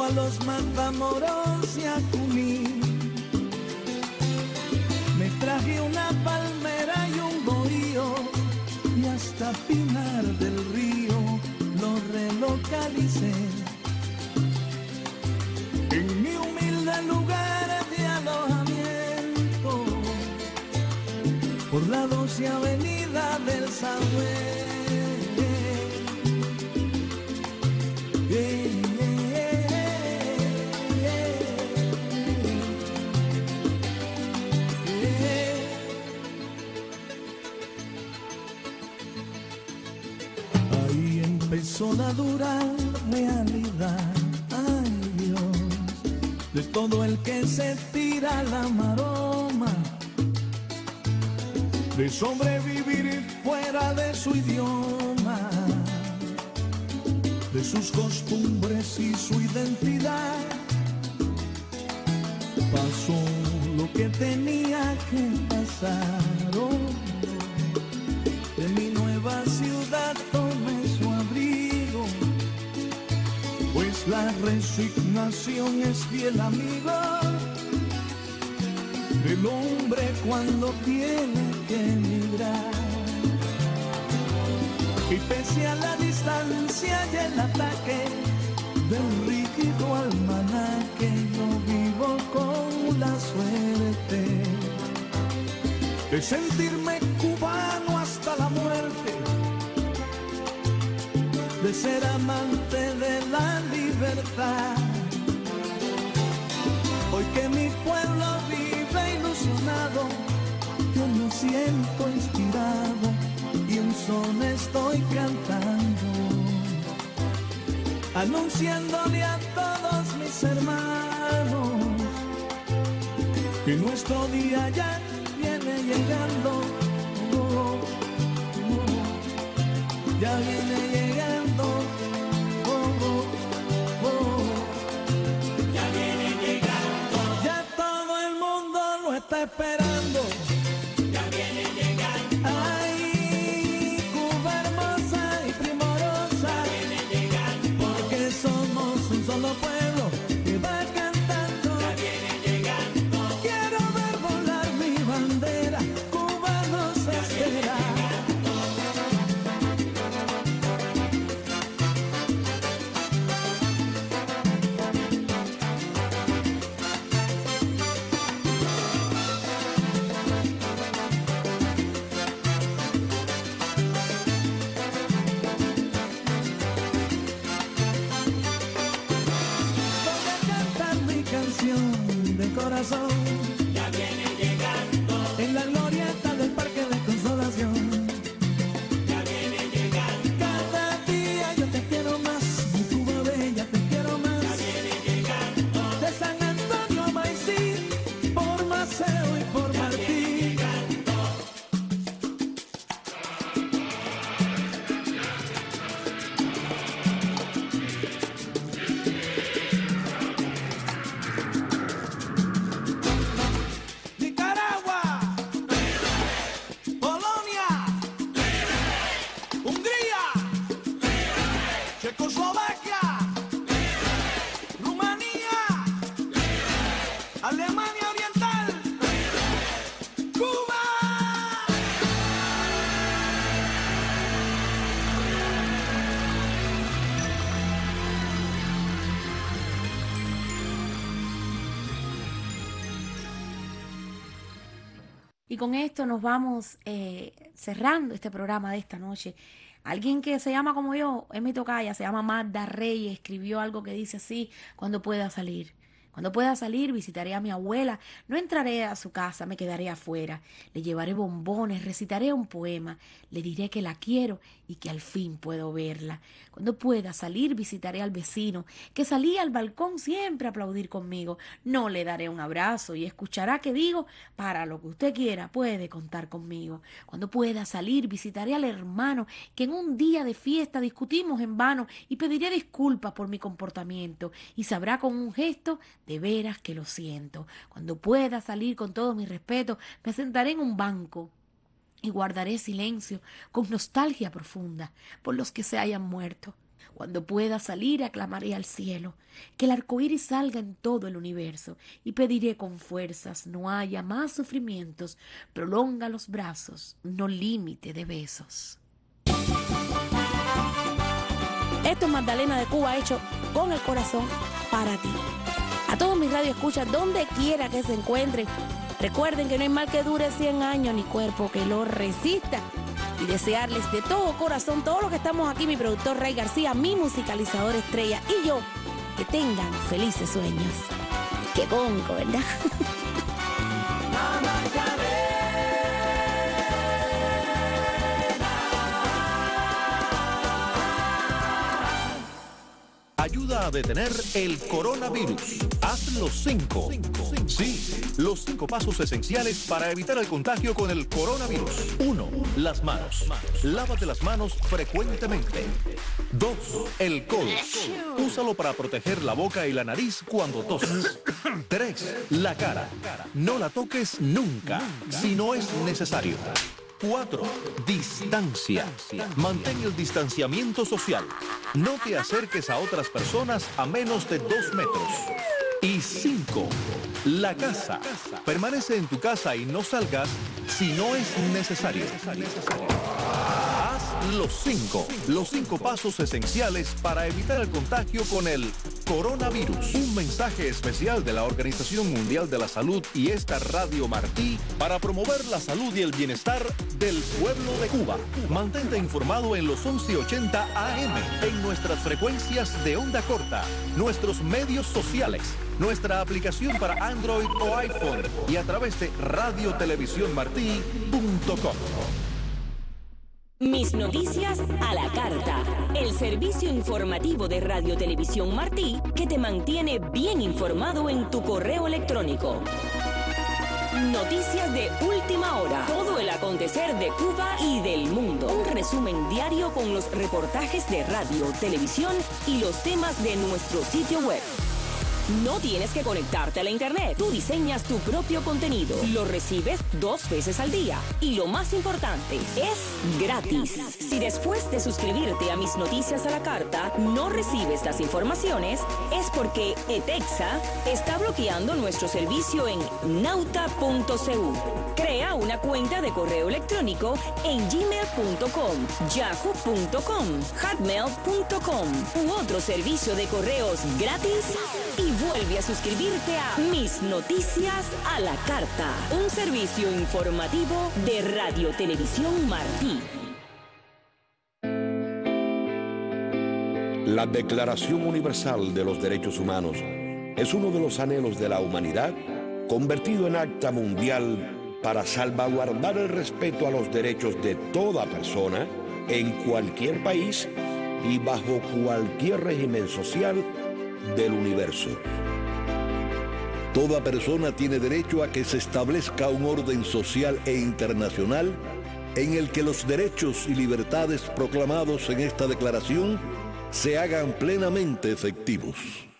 [SPEAKER 14] a los Matamoros y a Junín. Me traje una palmera y un bohío y hasta Pinar del Río lo relocalicé. En mi humilde lugar de alojamiento, por la 12 avenida del Sahué. Ahí empezó la dura realidad, ay Dios, de todo el que se tira la maroma, de sobrevivir fuera de su idioma, de sus costumbres y su identidad. Pasó lo que tenía que pasar. Oh, de mi nueva ciudad tomé su abrigo, pues la resignación es fiel amigo del hombre cuando tiene que emigrar. Y pese a la distancia y el ataque del rígido almanaque, yo vivo con la suerte de sentirme cubano hasta la muerte, de ser amante de la libertad. Hoy que mi pueblo vive ilusionado, yo me siento inspirado y un son estoy cantando, anunciándole a todos mis hermanos que nuestro día ya viene llegando. Oh, oh, ya viene llegando. Oh, oh, oh, ya viene llegando. Ya todo el mundo lo está esperando. Ya viene llegando. Ay, Cuba hermosa y primorosa. Ya viene llegando. Porque somos un solo pueblo que va cantando. Ya viene llegando. Quiero ver volar mi bandera. Cuba nos espera. De corazón, ya viene llegando. En la glorieta del Parque de Consolación, ya viene llegando. Cada día yo te quiero más, mi Cuba bella, te quiero más. Ya viene llegando. De San Antonio a Maicí, por Maceo y por Martí.
[SPEAKER 1] Y con esto nos vamos cerrando este programa de esta noche. Alguien que se llama como yo, es mi tocaya, se llama Magda Reyes, escribió algo que dice así: cuando pueda salir. Cuando pueda salir, visitaré a mi abuela, no entraré a su casa, me quedaré afuera, le llevaré bombones, recitaré un poema, le diré que la quiero y que al fin puedo verla. Cuando pueda salir, visitaré al vecino, que salía al balcón siempre a aplaudir conmigo. No le daré un abrazo y escuchará que digo: para lo que usted quiera, puede contar conmigo. Cuando pueda salir, visitaré al hermano, que en un día de fiesta discutimos en vano, y pediré disculpas por mi comportamiento, y sabrá con un gesto de veras que lo siento. Cuando pueda salir, con todo mi respeto, me sentaré en un banco y guardaré silencio con nostalgia profunda por los que se hayan muerto. Cuando pueda salir, aclamaré al cielo, que el arco iris salga en todo el universo, y pediré con fuerzas, no haya más sufrimientos, prolonga los brazos, no límite de besos.
[SPEAKER 15] Esto es Magdalena de Cuba, hecho con el corazón para ti. A todos mis radioescuchas, donde quiera que se encuentren, recuerden que no hay mal que dure 100 años, ni cuerpo que lo resista. Y desearles de todo corazón, todos los que estamos aquí, mi productor Ray García, mi musicalizador estrella y yo, que tengan felices sueños. Qué cómico, ¿verdad?
[SPEAKER 16] Ayuda a detener el coronavirus. Haz los 5. Sí, los 5 pasos esenciales para evitar el contagio con el coronavirus. 1. Las manos. Lávate las manos frecuentemente. 2. El codo. Úsalo para proteger la boca y la nariz cuando toses. 3. La cara. No la toques nunca, si no es necesario. 4. Distancia. Mantén el distanciamiento social. No te acerques a otras personas a menos de 2 metros. Y 5. La casa. Permanece en tu casa y no salgas si no es necesario. Haz los 5. Los 5 pasos esenciales para evitar el contagio con el coronavirus. Un mensaje especial de la Organización Mundial de la Salud y esta Radio Martí para promover la salud y el bienestar del pueblo de Cuba. Mantente informado en los 1180 AM, en nuestras frecuencias de onda corta, nuestros medios sociales, nuestra aplicación para Android o iPhone y a través de radiotelevisiónmartí.com.
[SPEAKER 10] Mis noticias a la carta. El servicio informativo de Radio Televisión Martí que te mantiene bien informado en tu correo electrónico. Noticias de última hora. Todo el acontecer de Cuba y del mundo. Un resumen diario con los reportajes de radio, televisión y los temas de nuestro sitio web. No tienes que conectarte a la internet. Tú diseñas tu propio contenido. Lo recibes 2 veces al día. Y lo más importante, es gratis. Si después de suscribirte a Mis Noticias a la Carta no recibes las informaciones, es porque ETEXA está bloqueando nuestro servicio en nauta.cu. Crea una cuenta de correo electrónico en gmail.com, yahoo.com, hotmail.com u otro servicio de correos gratis y vuelve a suscribirte a Mis Noticias a la Carta, un servicio informativo de Radio Televisión Martí.
[SPEAKER 5] La Declaración Universal de los Derechos Humanos es uno de los anhelos de la humanidad convertido en acta mundial para salvaguardar el respeto a los derechos de toda persona en cualquier país y bajo cualquier régimen social del universo.
[SPEAKER 17] Toda persona tiene derecho a que se establezca un orden social e internacional en el que los derechos y libertades proclamados en esta declaración se hagan plenamente efectivos.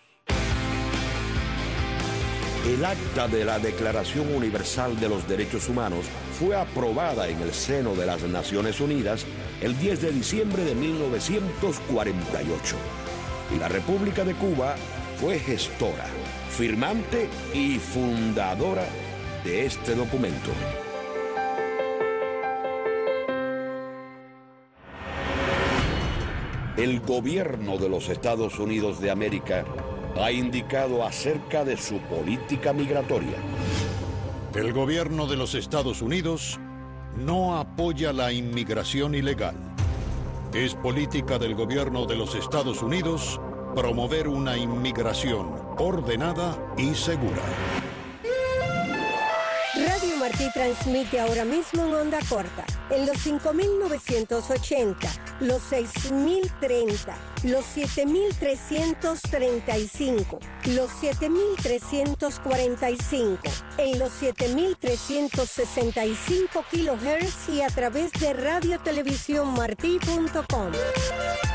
[SPEAKER 5] El acta de la Declaración Universal de los Derechos Humanos fue aprobada en el seno de las Naciones Unidas el 10 de diciembre de 1948. Y la República de Cuba fue gestora, firmante y fundadora de este documento. El gobierno de los Estados Unidos de América ha indicado acerca de su política migratoria.
[SPEAKER 7] El gobierno de los Estados Unidos no apoya la inmigración ilegal. Es política del gobierno de los Estados Unidos promover una inmigración ordenada y segura.
[SPEAKER 8] Radio Martí transmite ahora mismo en onda corta, en los 5.980, los 6.030, los 7.335, los 7.345, en los 7.365 kHz y a través de radiotelevisiónmartí.com.